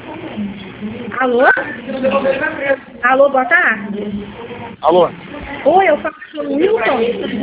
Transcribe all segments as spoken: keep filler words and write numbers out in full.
Alô? Alô, boa tarde. Alô? Oi, eu falo com o Wilton.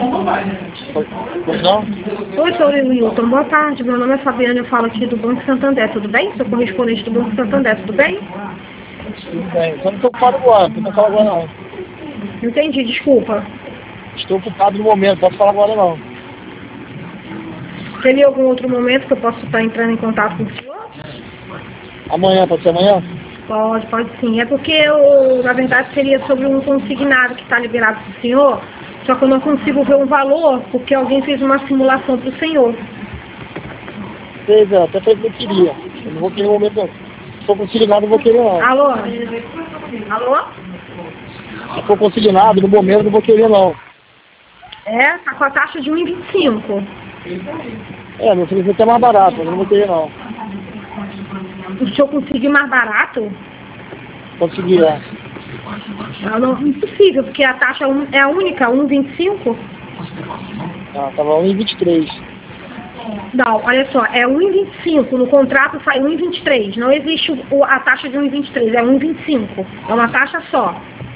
Pois não? Oi, senhor Wilton, boa tarde. Meu nome é Fabiana, eu falo aqui do Banco Santander, tudo bem? Sou correspondente do Banco Santander, tudo bem? Tudo bem. Só não estou ocupado agora, não posso falar agora não. Entendi, desculpa. Estou ocupado no momento, não posso falar agora não. Teria algum outro momento que eu possa estar entrando em contato com o senhor? Amanhã, pode ser amanhã? Pode, pode sim. É porque eu, na verdade, seria sobre um consignado que está liberado para o senhor, só que eu não consigo ver um valor porque alguém fez uma simulação para o senhor. Fez, é, até fez o que eu queria. Eu não vou querer no momento não. Se for consignado, eu não vou querer não. Alô? Alô? Se for consignado, no momento, eu não vou querer não. É, tá com a taxa de um vírgula vinte e cinco. É, meu filho, até mais barato, mas eu não vou querer não. O senhor conseguir mais barato? Consegui, é. Ah, não, impossível, porque a taxa é a única, um vírgula vinte e cinco. Ah, tava um e vinte e três. Não, olha só, é um vírgula vinte e cinco, no contrato sai um vírgula vinte e três, não existe o, a taxa de um vírgula vinte e três, é um vírgula vinte e cinco, é uma taxa só.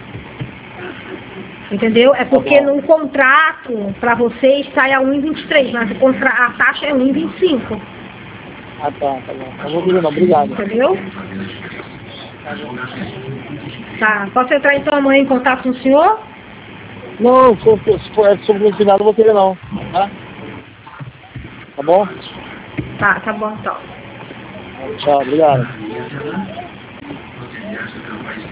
Entendeu? É porque Tá no contrato, para vocês, sai a um vírgula vinte e três, mas o contra, a taxa é um vírgula vinte e cinco. Ah, tá, tá bom. Não vou querer não, obrigado. Entendeu? Tá, posso entrar então amanhã em contato com o senhor? Não, se for, se for se for consignado, eu não vou querer não. Tá? Tá bom? Tá, tá bom então. Tchau, obrigado.